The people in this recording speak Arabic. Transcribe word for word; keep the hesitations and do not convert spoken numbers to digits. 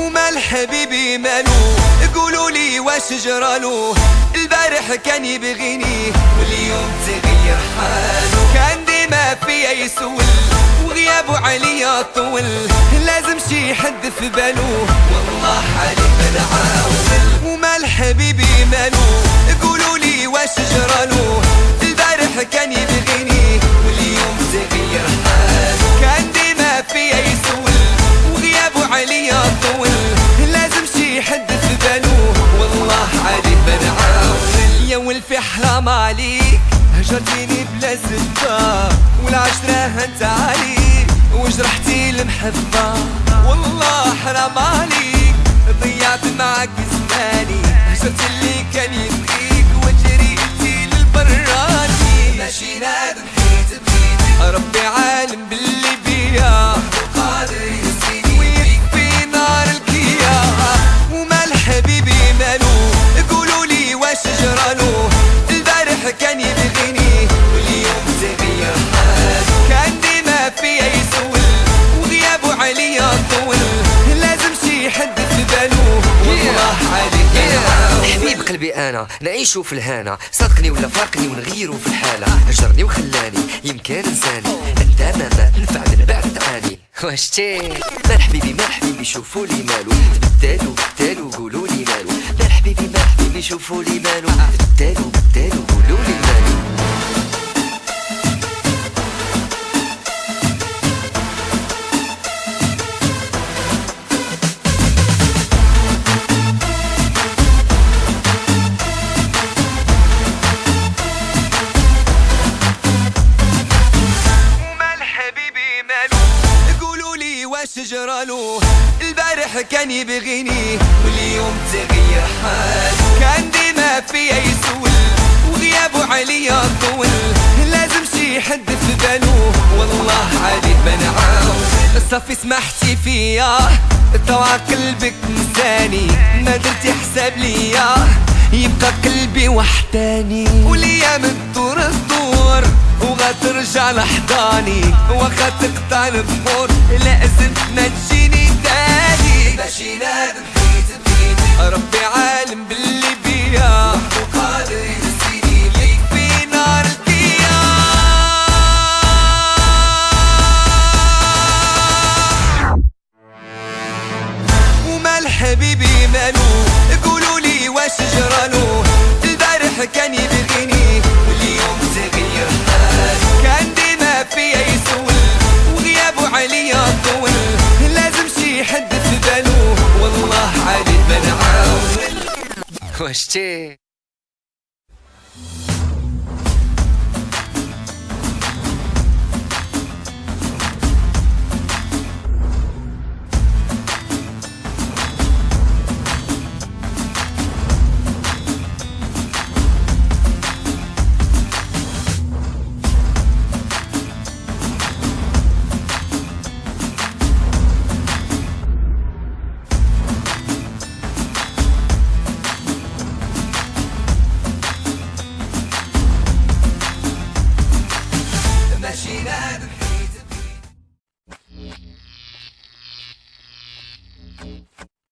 ومال حبيبي مالو؟ قولوا لي واش جرالو؟ البارح كان يبغيني واليوم تغير حالو، كان ديما فيا يسول وغيابو عليا طول، لازم شي حد في بالو والله حالي بنعاول. ومال حبيبي مالو؟ قولوا لي واش جرالو؟ البارح كان يبغيني واليوم تغير حالو، كان ديما فيا يسول وغيابو عليا طول، لازم شي حد في بالو والله حالي بنعاول. يا ولفي حرام عليك هجرتيني بلا سبة، والعشرة هنت عليك وجرحتي المحبة، والله حرام عليك ضيعت معاك زماني، هجرت اللي كان يبغيك وجريتي للبراني، ماشي نادم حيت بغيتك ربي عالم باللي بيا وقادر يهزيني ويكفي نار الكيا. ومال حبيبي مالو؟ قولوا لي واش جرالو؟ البارح كان يبغيني واليوم تغير حالو، كان ديما فيا يسول وغيابو عليا طول، لازم شي حد في بالو والله عليك حبيب قلبي انا نعيشو في الهنا، صدقني ولا فارقني ونغيرو في الحالة، هجرني وخلاني يمكن انساني، انت ماما نفع من بعد تعاني. واش تي مال حبيبي مال حبيبي شوفوا لي مالو؟ بدالو بدالو قولوا لي مالو؟ مال حبيبي مال حبيبي شوفوا لي مالو؟ بدالو بدالو قولوا لي مالو؟ واش جرالو؟ البارح كان يبغيني واليوم تغير حالو، كان ديما فيا يسول وغيابو عليا طول، لازم شي حد في بالو والله عادي بنعاود. صافي سمحتي فيا طوع قلبك نساني، ما درتي حساب ليا يبقى قلبي وحداني، والايام تدور تدور وغترجع لحضاني، واخا تقطع البحور لازم ما تجيني تاني، ماشي نادم حيت بغيتك ربي عالم باللي بيا وحدو قادر يهزيني يكفي نار الكيا. ومال حبيبي مالو؟ قولوا لي واش جرالو؟ البارح كان يبغيني واليوم تغير حالو، كان ديما فيا يسول وغيابو عليا طول، لازم شي حد في بالو والله عادي بنعاول. واش تي